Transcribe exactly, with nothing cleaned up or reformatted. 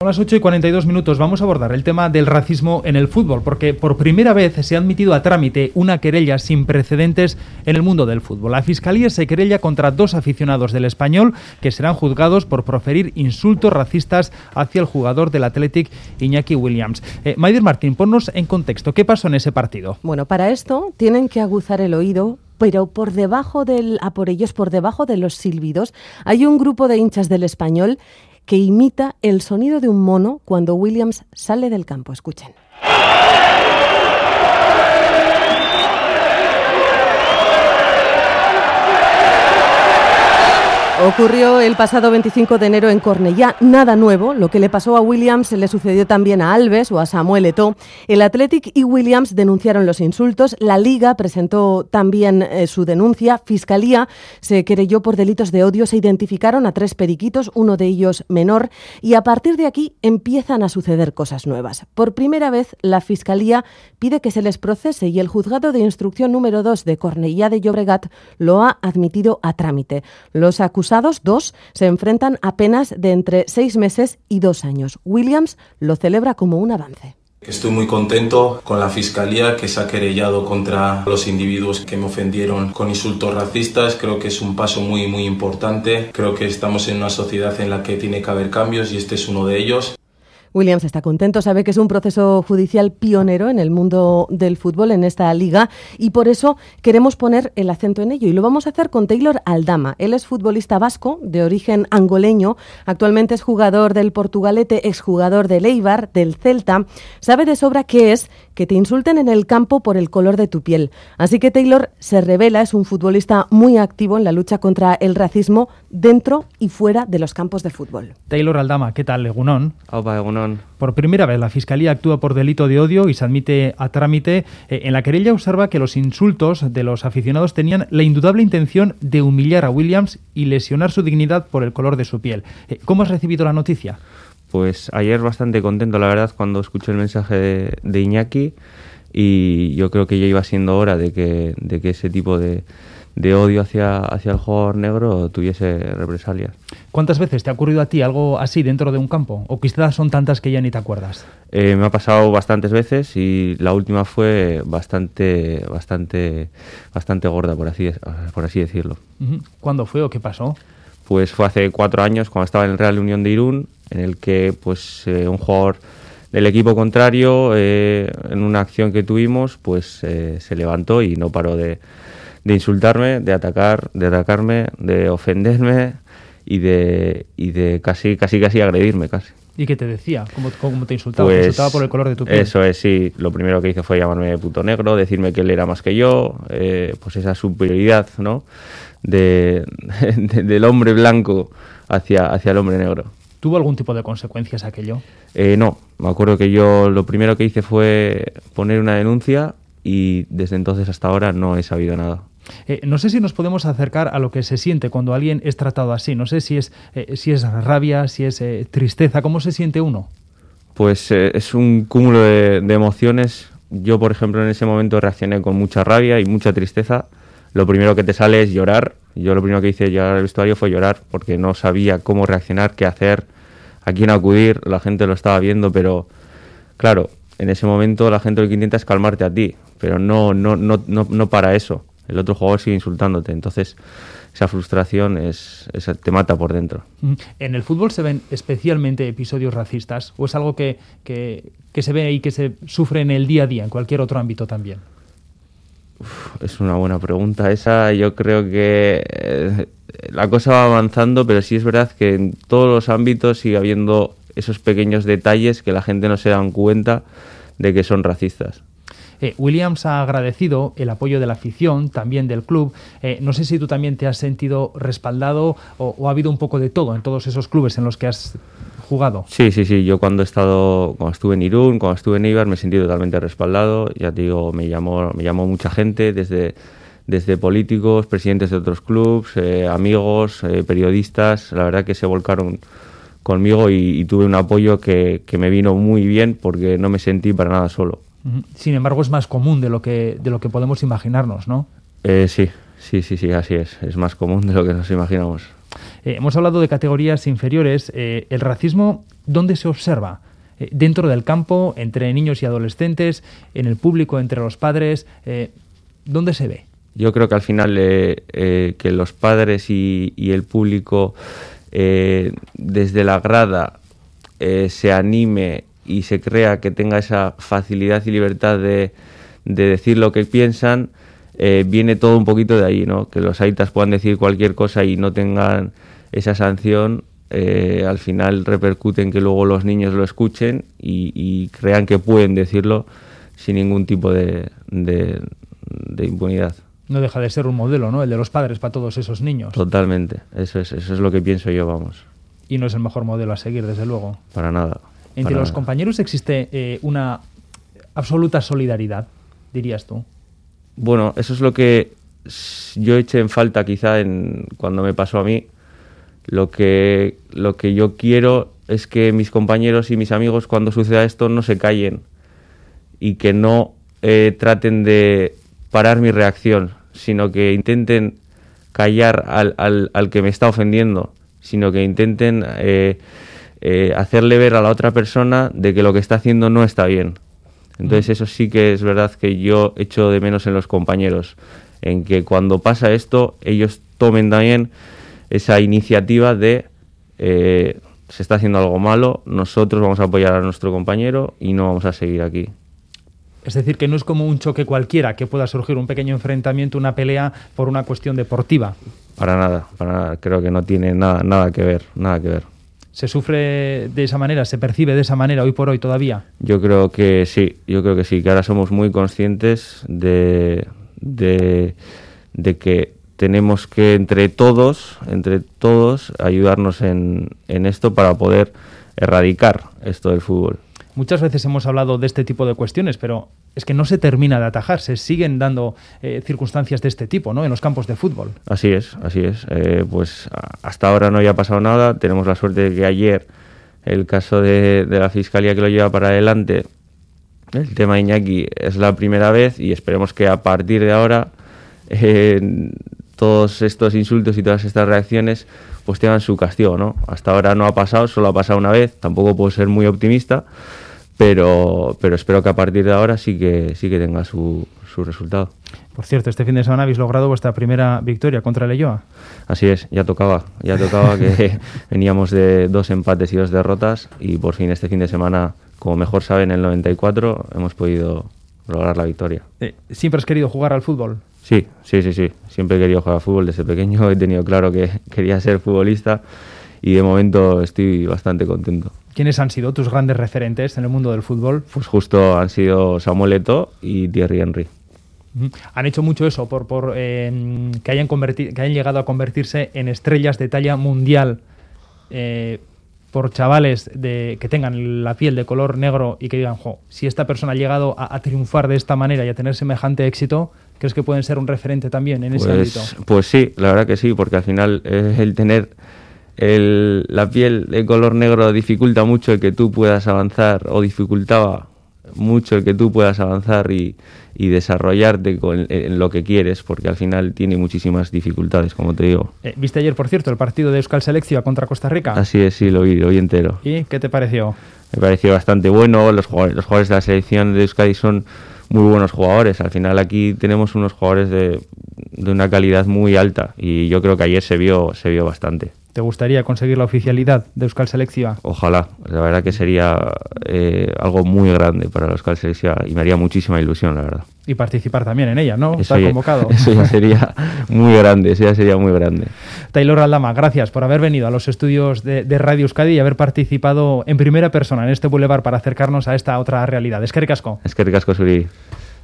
A las ocho y cuarenta y dos minutos vamos a abordar el tema del racismo en el fútbol, porque por primera vez se ha admitido a trámite una querella sin precedentes en el mundo del fútbol. La Fiscalía se querella contra dos aficionados del Español que serán juzgados por proferir insultos racistas hacia el jugador del Athletic, Iñaki Williams. Eh, Maider Martín, ponnos en contexto, ¿qué pasó en ese partido? Bueno, para esto tienen que aguzar el oído, pero por debajo del, a por ellos, por debajo de los silbidos, hay un grupo de hinchas del Español que imita el sonido de un mono cuando Williams sale del campo. Escuchen. Ocurrió el pasado veinticinco de enero en Cornellá, nada nuevo. Lo que le pasó a Williams le sucedió también a Alves o a Samuel Eto'o. El Athletic y Williams denunciaron los insultos. La Liga presentó también eh, su denuncia. Fiscalía se querelló por delitos de odio. Se identificaron a tres periquitos, uno de ellos menor. Y a partir de aquí empiezan a suceder cosas nuevas. Por primera vez, la Fiscalía pide que se les procese y el Juzgado de Instrucción número dos de Cornellá de Llobregat lo ha admitido a trámite. Los acusados dos se enfrentan a penas de entre seis meses y dos años. Williams lo celebra como un avance. Estoy muy contento con la Fiscalía que se ha querellado contra los individuos que me ofendieron con insultos racistas. Creo que es un paso muy, muy importante. Creo que estamos en una sociedad en la que tiene que haber cambios y este es uno de ellos. Williams está contento, sabe que es un proceso judicial pionero en el mundo del fútbol, en esta liga, y por eso queremos poner el acento en ello. Y lo vamos a hacer con Taylor Aldama. Él es futbolista vasco, de origen angoleño, actualmente es jugador del Portugalete, exjugador del Eibar, del Celta. Sabe de sobra qué es que te insulten en el campo por el color de tu piel. Así que Taylor se revela, es un futbolista muy activo en la lucha contra el racismo dentro y fuera de los campos de fútbol. Taylor Aldama, ¿qué tal, Egunon? Opa, Egunon. Por primera vez la Fiscalía actúa por delito de odio y se admite a trámite. Eh, en la querella observa que los insultos de los aficionados tenían la indudable intención de humillar a Williams y lesionar su dignidad por el color de su piel. Eh, ¿Cómo has recibido la noticia? Pues ayer bastante contento, la verdad, cuando escuché el mensaje de, de Iñaki, y yo creo que ya iba siendo hora de que, de que ese tipo de, de odio hacia, hacia el jugador negro tuviese represalias. ¿Cuántas veces te ha ocurrido a ti algo así dentro de un campo? ¿O quizás son tantas que ya ni te acuerdas? Eh, me ha pasado bastantes veces y la última fue bastante bastante bastante gorda, por así, por así decirlo. ¿Cuándo fue o qué pasó? Pues fue hace cuatro años, cuando estaba en el Real Unión de Irún, en el que pues eh, un jugador del equipo contrario, eh, en una acción que tuvimos, pues eh, se levantó y no paró de, de insultarme, de atacar, de atacarme, de ofenderme y de y de casi casi casi agredirme casi. ¿Y qué te decía? ¿Cómo, cómo te insultaba? Pues, ¿Te insultaba por el color de tu piel? Eso es, sí. Lo primero que hizo fue llamarme puto negro, decirme que él era más que yo, eh, pues esa superioridad, ¿no?, de, de, del hombre blanco hacia, hacia el hombre negro. ¿Tuvo algún tipo de consecuencias aquello? Eh, no, me acuerdo que yo lo primero que hice fue poner una denuncia y desde entonces hasta ahora no he sabido nada. Eh, no sé si nos podemos acercar a lo que se siente cuando alguien es tratado así. No sé si es, eh, si es rabia, si es eh, tristeza. ¿Cómo se siente uno? Pues eh, es un cúmulo de, de emociones. Yo, por ejemplo, en ese momento reaccioné con mucha rabia y mucha tristeza. Lo primero que te sale es llorar. Yo lo primero que hice llegar al vestuario fue llorar porque no sabía cómo reaccionar, qué hacer, a quién acudir. La gente lo estaba viendo, pero claro, en ese momento la gente lo que intenta es calmarte a ti, pero no, no, no, no, no para eso. El otro jugador sigue insultándote, entonces esa frustración es, es, te mata por dentro. ¿En el fútbol se ven especialmente episodios racistas o es algo que, que, que se ve y que se sufre en el día a día, en cualquier otro ámbito también? Uf, es una buena pregunta esa. Yo creo que eh, la cosa va avanzando, pero sí es verdad que en todos los ámbitos sigue habiendo esos pequeños detalles que la gente no se dan cuenta de que son racistas. Eh, Williams ha agradecido el apoyo de la afición, también del club. Eh, no sé si tú también te has sentido respaldado o, o ha habido un poco de todo en todos esos clubes en los que has jugado. Sí, sí, sí. Yo cuando he estado, cuando estuve en Irún, cuando estuve en Eibar, me he sentido totalmente respaldado. Ya te digo, me llamó, me llamó mucha gente, desde, desde políticos, presidentes de otros clubes, eh, amigos, eh, periodistas. La verdad que se volcaron conmigo y, y tuve un apoyo que, que me vino muy bien porque no me sentí para nada solo. Sin embargo, es más común de lo que de lo que podemos imaginarnos, ¿no? Eh, sí, sí, sí, sí, así es. Es más común de lo que nos imaginamos. Eh, hemos hablado de categorías inferiores. Eh, ¿El racismo dónde se observa? Eh, ¿Dentro del campo, entre niños y adolescentes, en el público, entre los padres? Eh, ¿Dónde se ve? Yo creo que al final eh, eh, que los padres y, y el público eh, desde la grada eh, se anime y se crea que tenga esa facilidad y libertad de, de decir lo que piensan, eh, viene todo un poquito de ahí, ¿no? Que los aitas puedan decir cualquier cosa y no tengan esa sanción, eh, al final repercute en que luego los niños lo escuchen y, y crean que pueden decirlo sin ningún tipo de, de, de impunidad. No deja de ser un modelo, ¿no? El de los padres para todos esos niños. Totalmente, eso es, eso es lo que pienso yo, vamos. Y no es el mejor modelo a seguir, desde luego. Para nada. Entre para los nada. compañeros existe eh, una absoluta solidaridad, dirías tú. Bueno, eso es lo que yo eché en falta quizá en, cuando me pasó a mí. Lo que, lo que yo quiero es que mis compañeros y mis amigos cuando suceda esto no se callen y que no eh, traten de parar mi reacción, sino que intenten callar al, al, al que me está ofendiendo, sino que intenten eh, eh, hacerle ver a la otra persona de que lo que está haciendo no está bien. Entonces eso sí que es verdad que yo echo de menos en los compañeros, en que cuando pasa esto ellos tomen también esa iniciativa de eh, se está haciendo algo malo, nosotros vamos a apoyar a nuestro compañero y no vamos a seguir aquí. Es decir, que no es como un choque cualquiera, que pueda surgir un pequeño enfrentamiento, una pelea por una cuestión deportiva. Para nada, para nada. Creo que no tiene nada, nada que ver, nada que ver. ¿Se sufre de esa manera? ¿Se percibe de esa manera hoy por hoy todavía? Yo creo que sí, yo creo que sí, que ahora somos muy conscientes de, de, de que tenemos que entre todos, entre todos, ayudarnos en, en esto para poder erradicar esto del fútbol. Muchas veces hemos hablado de este tipo de cuestiones, pero es que no se termina de atajar, se siguen dando eh, circunstancias de este tipo, ¿no?, en los campos de fútbol. Así es, así es. Eh, pues hasta ahora no había pasado nada. Tenemos la suerte de que ayer el caso de, de la Fiscalía que lo lleva para adelante, el tema de Iñaki, es la primera vez y esperemos que a partir de ahora eh, todos estos insultos y todas estas reacciones pues tengan su castigo, ¿no? Hasta ahora no ha pasado, solo ha pasado una vez, tampoco puedo ser muy optimista, pero, pero espero que a partir de ahora sí que sí que tenga su, su resultado. Por cierto, este fin de semana habéis logrado vuestra primera victoria contra el Leioa. Así es, ya tocaba, ya tocaba que veníamos de dos empates y dos derrotas y por fin este fin de semana, como mejor saben, en el noventa y cuatro hemos podido lograr la victoria. Eh, ¿Siempre has querido jugar al fútbol? Sí, sí, sí, sí. Siempre he querido jugar al fútbol desde pequeño. He tenido claro que quería ser futbolista y de momento estoy bastante contento. ¿Quiénes han sido tus grandes referentes en el mundo del fútbol? Pues justo han sido Samuel Eto'o y Thierry Henry. Uh-huh. Han hecho mucho eso por, por eh, que, hayan converti- que hayan llegado a convertirse en estrellas de talla mundial. Eh, por chavales de, que tengan la piel de color negro y que digan, jo, si esta persona ha llegado a, a triunfar de esta manera y a tener semejante éxito, ¿crees que pueden ser un referente también en pues, ese ámbito? Pues sí, la verdad que sí, porque al final eh, el tener el, la piel de color negro dificulta mucho el que tú puedas avanzar, o dificultaba mucho el que tú puedas avanzar y, y desarrollarte con, en lo que quieres, porque al final tiene muchísimas dificultades, como te digo. Eh, ¿Viste ayer, por cierto, el partido de Euskal Selección contra Costa Rica? Así es, sí, lo vi, lo vi entero. ¿Y qué te pareció? Me pareció bastante bueno. Los jugadores, los jugadores de la selección de Euskadi son muy buenos jugadores. Al final aquí tenemos unos jugadores de, de una calidad muy alta y yo creo que ayer se vio, se vio bastante. ¿Te gustaría conseguir la oficialidad de Euskal Selección? Ojalá, la verdad que sería eh, algo muy grande para la Euskal Selección y me haría muchísima ilusión, la verdad. Y participar también en ella, ¿no? Eso Estar ya, convocado. Eso ya sería muy grande, eso ya sería muy grande. Taylor Aldama, gracias por haber venido a los estudios de, de Radio Euskadi y haber participado en primera persona en este Boulevard para acercarnos a esta otra realidad. Eskerrik asko. Eskerrik asko zuri.